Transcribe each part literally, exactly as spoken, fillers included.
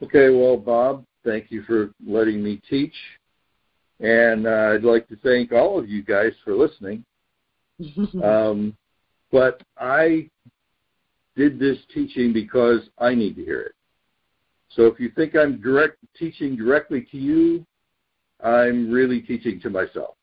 Okay, well, Bob, thank you for letting me teach. And uh, I'd like to thank all of you guys for listening. um, but I did this teaching because I need to hear it. So if you think I'm direct teaching directly to you, I'm really teaching to myself.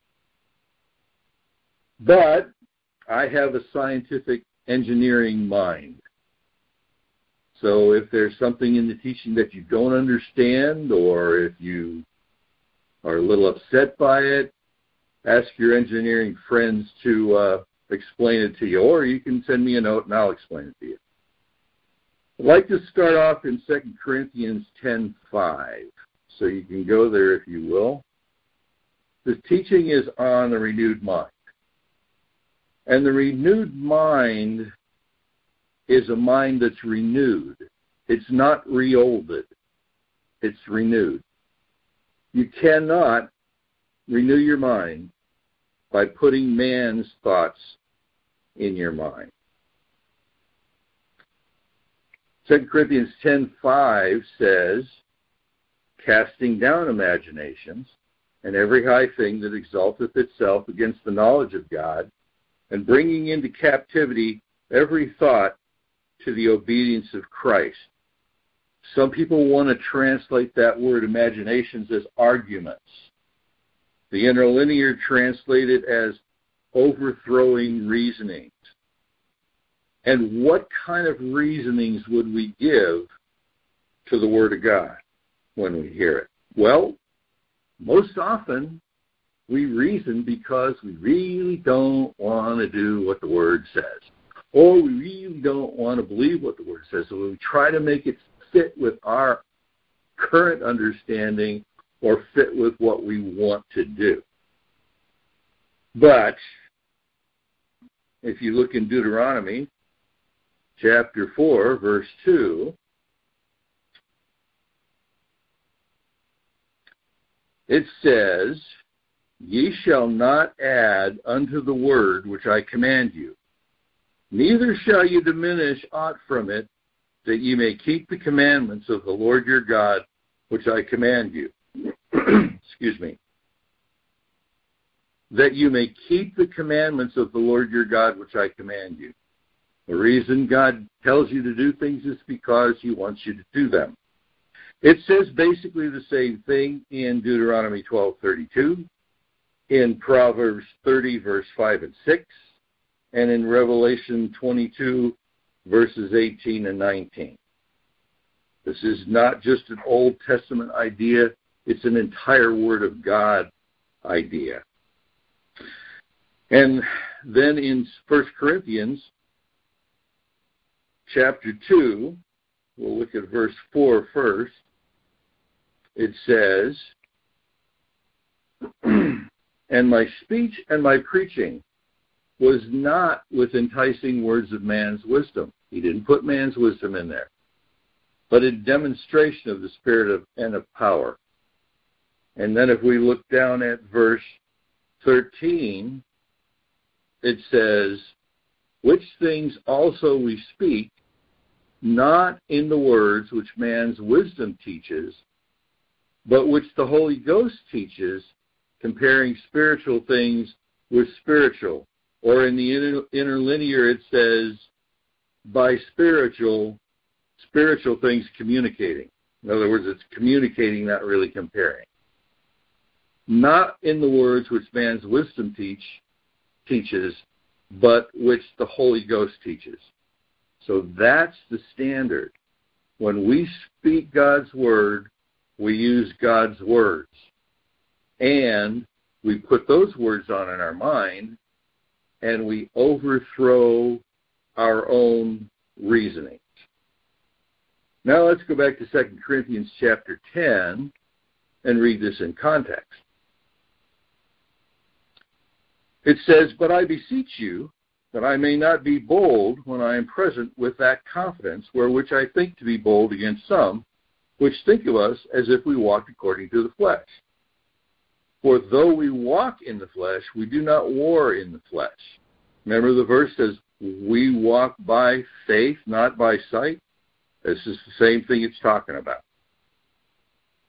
But I have a scientific engineering mind. So if there's something in the teaching that you don't understand, or if you are a little upset by it, ask your engineering friends to uh, explain it to you, or you can send me a note and I'll explain it to you. I'd like to start off in Second Corinthians ten five, so you can go there if you will. This teaching is on the renewed mind. And the renewed mind is a mind that's renewed. It's not re-olded. It's renewed. You cannot renew your mind by putting man's thoughts in your mind. Second Corinthians ten five says, casting down imaginations and every high thing that exalteth itself against the knowledge of God, and bringing into captivity every thought to the obedience of Christ. Some people want to translate that word imaginations as arguments. The interlinear translated as overthrowing reasonings. And what kind of reasonings would we give to the Word of God when we hear it? Well, most often we reason because we really don't want to do what the Word says. Or we really don't want to believe what the Word says. So we try to make it fit with our current understanding or fit with what we want to do. But if you look in Deuteronomy chapter four, verse two, it says, ye shall not add unto the word which I command you, neither shall you diminish aught from it, that ye may keep the commandments of the Lord your God, which I command you. Excuse me. That you may keep the commandments of the Lord your God, which I command you. The reason God tells you to do things is because he wants you to do them. It says basically the same thing in Deuteronomy twelve thirty-two, in Proverbs thirty, verse five and six, and in Revelation twenty-two, verses eighteen and nineteen. This is not just an Old Testament idea, it's an entire Word of God idea. And then in First Corinthians chapter two, we'll look at verse four first. It says, and my speech and my preaching was not with enticing words of man's wisdom. He didn't put man's wisdom in there, but a demonstration of the Spirit of, and of power. And then if we look down at verse thirteen, it says, which things also we speak, not in the words which man's wisdom teaches, but which the Holy Ghost teaches, comparing spiritual things with spiritual. Or in the inter- interlinear it says, by spiritual, spiritual things communicating. In other words, it's communicating, not really comparing. Not in the words which man's wisdom teach teaches, but which the Holy Ghost teaches. So that's the standard. When we speak God's word, we use God's words. And we put those words on in our mind, and we overthrow our own reasonings. Now let's go back to Second Corinthians chapter ten and read this in context. It says, but I beseech you that I may not be bold when I am present with that confidence wherewith I think to be bold against some, which think of us as if we walked according to the flesh. For though we walk in the flesh, we do not war in the flesh. Remember the verse says, we walk by faith, not by sight? This is the same thing it's talking about.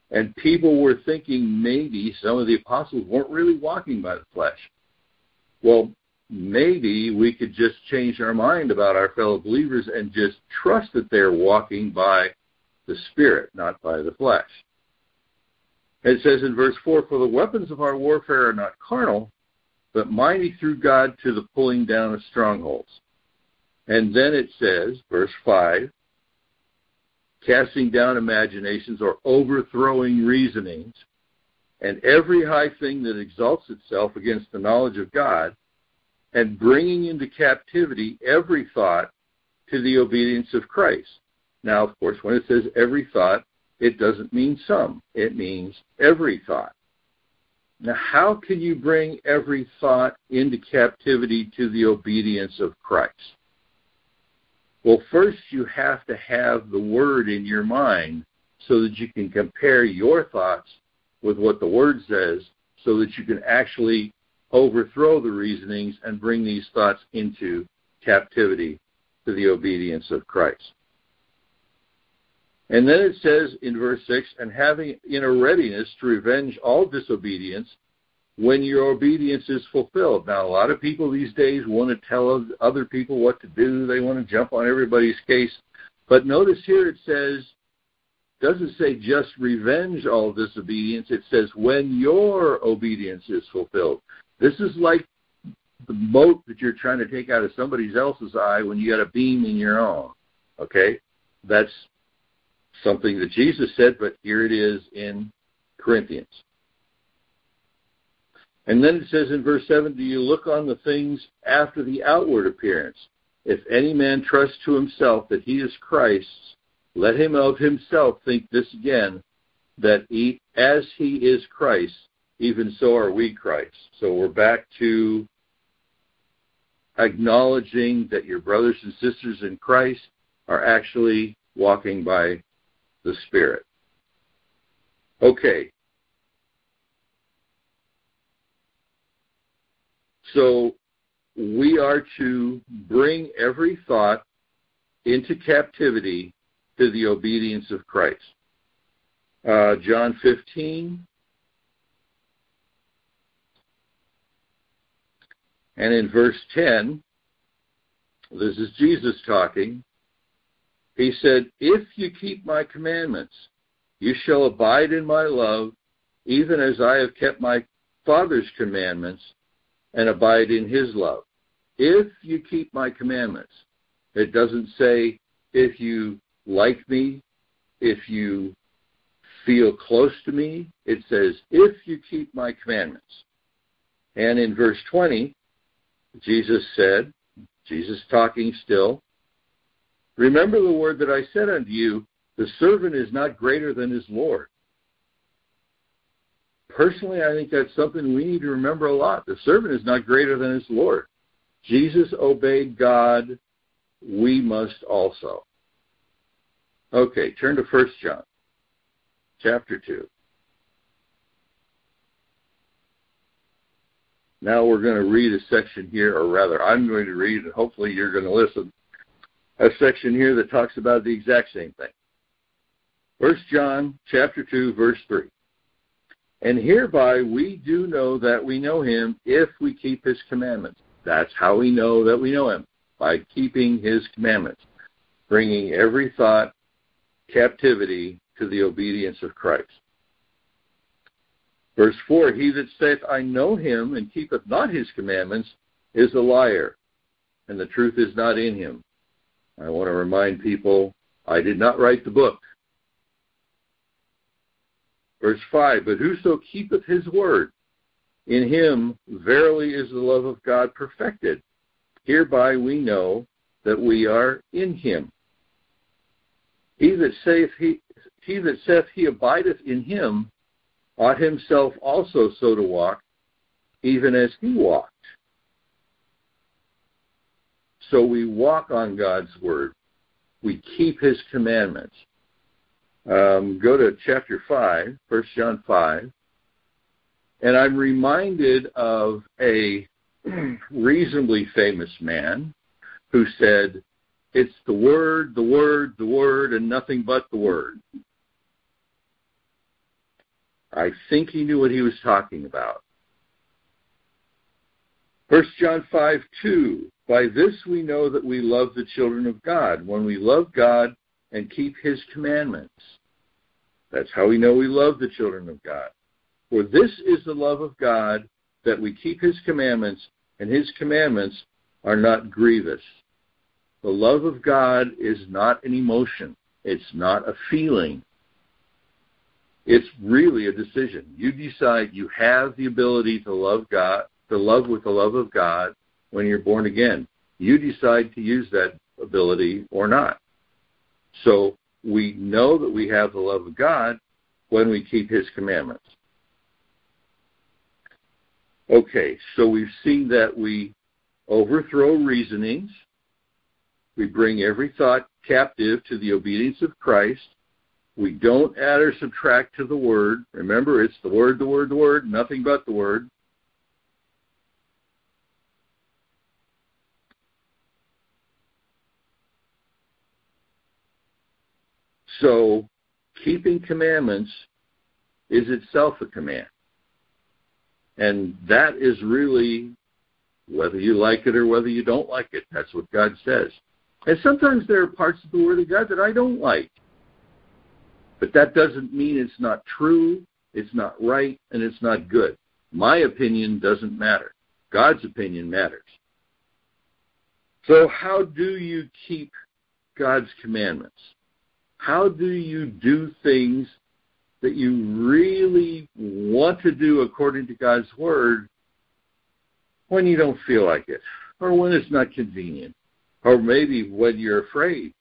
And people were thinking maybe some of the apostles weren't really walking by the flesh. Well, maybe we could just change our mind about our fellow believers and just trust that they're walking by the Spirit, not by the flesh. It says in verse four, for the weapons of our warfare are not carnal, but mighty through God to the pulling down of strongholds. And then it says, verse five, casting down imaginations or overthrowing reasonings, and every high thing that exalts itself against the knowledge of God, and bringing into captivity every thought to the obedience of Christ. Now, of course, when it says every thought, it doesn't mean some. It means every thought. Now, how can you bring every thought into captivity to the obedience of Christ? Well, first you have to have the Word in your mind so that you can compare your thoughts with what the Word says so that you can actually overthrow the reasonings and bring these thoughts into captivity to the obedience of Christ. And then it says in verse six, and having in a readiness to revenge all disobedience when your obedience is fulfilled. Now, a lot of people these days want to tell other people what to do. They want to jump on everybody's case. But notice here it says, doesn't say just revenge all disobedience. It says when your obedience is fulfilled. This is like the mote that you're trying to take out of somebody else's eye when you got a beam in your own. Okay? That's something that Jesus said, but here it is in Corinthians. And then it says in verse seven, do you look on the things after the outward appearance? If any man trusts to himself that he is Christ's, let him of himself think this again, that he, as he is Christ, even so are we Christ. So we're back to acknowledging that your brothers and sisters in Christ are actually walking by the Spirit. Okay. So we are to bring every thought into captivity to the obedience of Christ. Uh, John fifteen. And in verse ten, this is Jesus talking. He said, if you keep my commandments, you shall abide in my love, even as I have kept my Father's commandments and abide in his love. If you keep my commandments. It doesn't say if you like me, if you feel close to me. It says if you keep my commandments. And in verse twenty, Jesus said, Jesus talking still, remember the word that I said unto you, the servant is not greater than his Lord. Personally, I think that's something we need to remember a lot. The servant is not greater than his Lord. Jesus obeyed God. We must also. Okay, turn to First John, chapter two. Now we're going to read a section here, or rather, I'm going to read, and hopefully you're going to listen, a section here that talks about the exact same thing. First John, chapter two, verse three. And hereby we do know that we know him if we keep his commandments. That's how we know that we know him, by keeping his commandments, bringing every thought captivity to the obedience of Christ. Verse four, he that saith, I know him, and keepeth not his commandments, is a liar, and the truth is not in him. I want to remind people, I did not write the book. Verse five, but whoso keepeth his word, in him verily is the love of God perfected. Hereby we know that we are in him. He that saith he, he that saith he abideth in him, ought himself also so to walk, even as he walked. So we walk on God's word. We keep his commandments. Um, go to chapter five, First John five, and I'm reminded of a reasonably famous man who said, it's the word, the word, the word, and nothing but the word. I think he knew what he was talking about. First John five two, by this we know that we love the children of God, when we love God and keep his commandments. That's how we know we love the children of God. For this is the love of God, that we keep his commandments, and his commandments are not grievous. The love of God is not an emotion. It's not a feeling. It's really a decision. You decide you have the ability to love God, to love with the love of God when you're born again. You decide to use that ability or not. So we know that we have the love of God when we keep his commandments. Okay, so we've seen that we overthrow reasonings. We bring every thought captive to the obedience of Christ. We don't add or subtract to the Word. Remember, it's the Word, the Word, the Word, nothing but the Word. So, keeping commandments is itself a command. And that is really, whether you like it or whether you don't like it, that's what God says. And sometimes there are parts of the Word of God that I don't like. But that doesn't mean it's not true, it's not right, and it's not good. My opinion doesn't matter. God's opinion matters. So how do you keep God's commandments? How do you do things that you really want to do according to God's Word when you don't feel like it, or when it's not convenient, or maybe when you're afraid?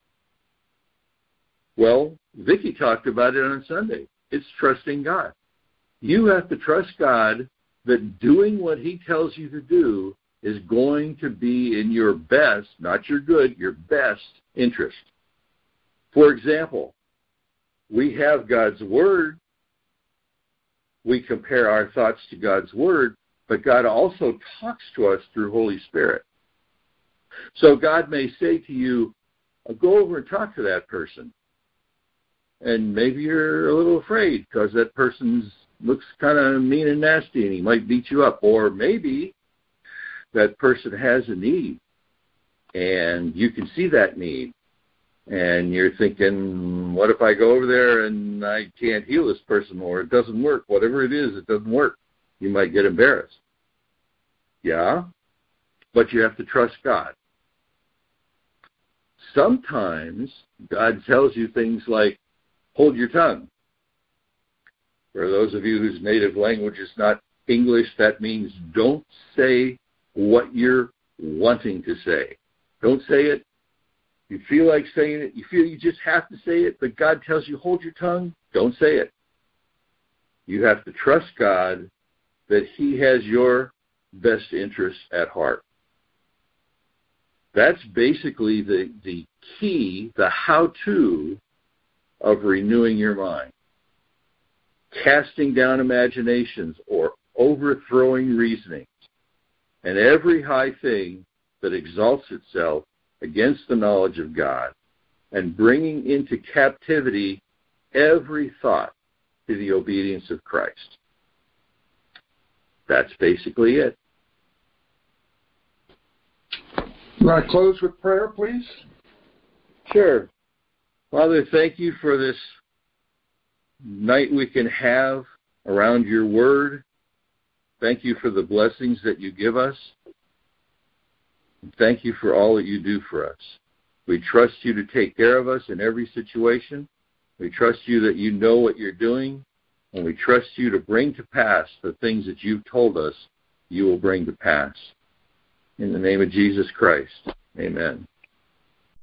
Well, Vicki talked about it on Sunday. It's trusting God. You have to trust God that doing what he tells you to do is going to be in your best, not your good, your best interest. For example, we have God's Word. We compare our thoughts to God's Word, but God also talks to us through Holy Spirit. So God may say to you, go over and talk to that person. And maybe you're a little afraid because that person looks kind of mean and nasty and he might beat you up. Or maybe that person has a need and you can see that need. And you're thinking, what if I go over there and I can't heal this person, or it doesn't work? Whatever it is, it doesn't work. You might get embarrassed. Yeah, but you have to trust God. Sometimes God tells you things like, hold your tongue. For those of you whose native language is not English, that means don't say what you're wanting to say. Don't say it. You feel like saying it. You feel you just have to say it, but God tells you, hold your tongue. Don't say it. You have to trust God that he has your best interests at heart. That's basically the, the key, the how-to of renewing your mind. Casting down imaginations or overthrowing reasonings and every high thing that exalts itself against the knowledge of God, and bringing into captivity every thought to the obedience of Christ. That's basically it. You want to close with prayer, please? Sure. Father, thank you for this night we can have around your word. Thank you for the blessings that you give us. Thank you for all that you do for us. We trust you to take care of us in every situation. We trust you that you know what you're doing, and we trust you to bring to pass the things that you've told us you will bring to pass. In the name of Jesus Christ, amen.